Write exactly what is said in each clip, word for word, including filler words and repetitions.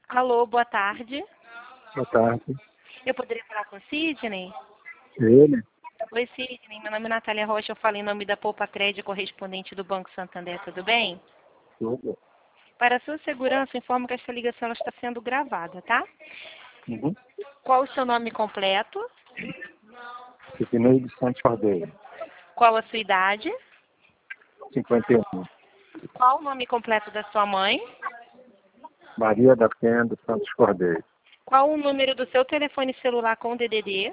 Alô, boa tarde. Boa tarde. Eu poderia falar com o Sidney? Ele? Oi, Sidney. Meu nome é Natália Rocha. Eu falo em nome da Poupa Crédito, correspondente do Banco Santander. Tudo bem? Tudo. Para a sua segurança, informo que esta ligação ela está sendo gravada, tá? Uhum. Qual o seu nome completo? Sidney de Santos Cordeiro. Qual a sua idade? cinquenta e um. Qual o nome completo da sua mãe? Maria da Penha dos Santos Cordeiro. Qual o número do seu telefone celular com D D D?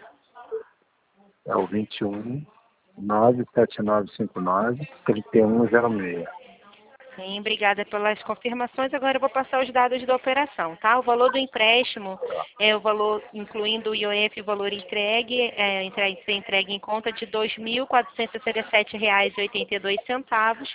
É o vinte e um, nove sete nove cinco nove, trinta e um zero seis. Sim, obrigada pelas confirmações. Agora eu vou passar os dados da operação, tá? O valor do empréstimo é o valor, incluindo o I O F, o valor entregue, é, entregue, ser entregue em conta de dois mil quatrocentos e sessenta e sete reais e oitenta e dois centavos,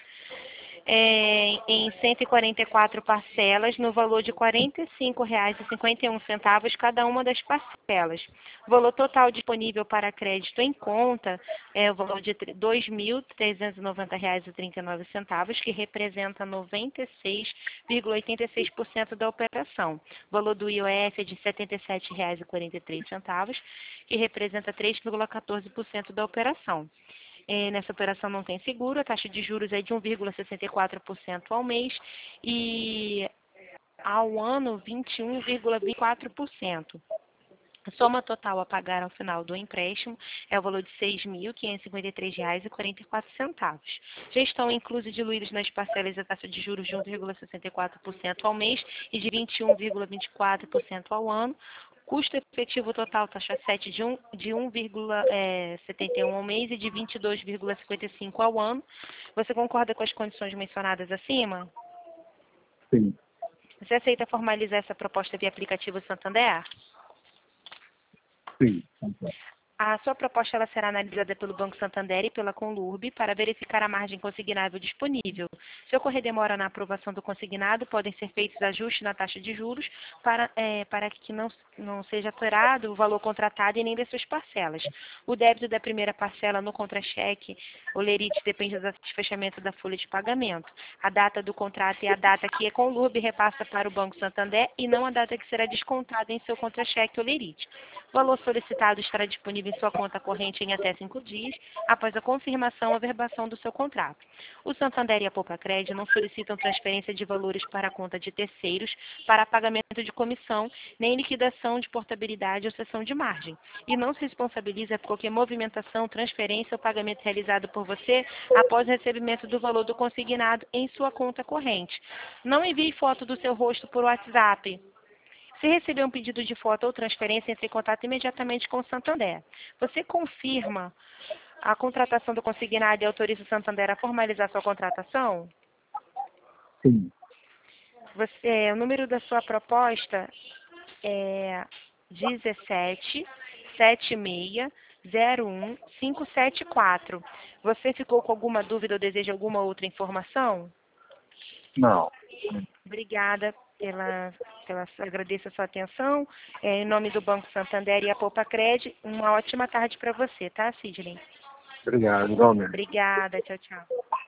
é, em cento e quarenta e quatro parcelas, no valor de quarenta e cinco reais e cinquenta e um centavos cada uma das parcelas. O valor total disponível para crédito em conta é o valor de dois mil trezentos e noventa reais e trinta e nove centavos, que representa noventa e seis vírgula oitenta e seis por cento da operação. O valor do I O F é de setenta e sete reais e quarenta e três centavos, que representa três vírgula quatorze por cento da operação. É, nessa operação não tem seguro, a taxa de juros é de um vírgula sessenta e quatro por cento ao mês e ao ano vinte e um vírgula vinte e quatro por cento. A soma total a pagar ao final do empréstimo é o valor de seis mil quinhentos e cinquenta e três reais e quarenta e quatro centavos. Já estão inclusos e diluídos nas parcelas a taxa de juros de um vírgula sessenta e quatro por cento ao mês e de vinte e um vírgula vinte e quatro por cento ao ano. Custo efetivo total, taxa sete de um, de um vírgula setenta e um ao mês e de vinte e dois vírgula cinquenta e cinco ao ano. Você concorda com as condições mencionadas acima? Sim. Você aceita formalizar essa proposta via aplicativo Santander? Sim. A sua proposta ela será analisada pelo Banco Santander e pela Conlurb para verificar a margem consignável disponível. Se ocorrer demora na aprovação do consignado, podem ser feitos ajustes na taxa de juros para, é, para que não, não seja alterado o valor contratado e nem das suas parcelas. O débito da primeira parcela no contra-cheque, o lerite, depende do fechamento da folha de pagamento. A data do contrato é a data que a Conlurb repassa para o Banco Santander e não a data que será descontada em seu contra-cheque ou lerite. O valor solicitado estará disponível em sua conta corrente em até cinco dias, após a confirmação ou averbação do seu contrato. O Santander e a Poupa Crédito não solicitam transferência de valores para a conta de terceiros para pagamento de comissão, nem liquidação de portabilidade ou cessão de margem. E não se responsabiliza por qualquer movimentação, transferência ou pagamento realizado por você após o recebimento do valor do consignado em sua conta corrente. Não envie foto do seu rosto por WhatsApp. Se receber um pedido de foto ou transferência, entre em contato imediatamente com o Santander. Você confirma a contratação do consignado e autoriza o Santander a formalizar sua contratação? Sim. Você, o número da sua proposta é dezessete setenta e seis zero um cinco sete quatro. Você ficou com alguma dúvida ou deseja alguma outra informação? Não. Obrigada pela, pela agradeço a sua atenção. É, em nome do Banco Santander e a Poupa Crédito, uma ótima tarde para você, tá, Sidney? Obrigado, igualmente. Obrigada, tchau, tchau.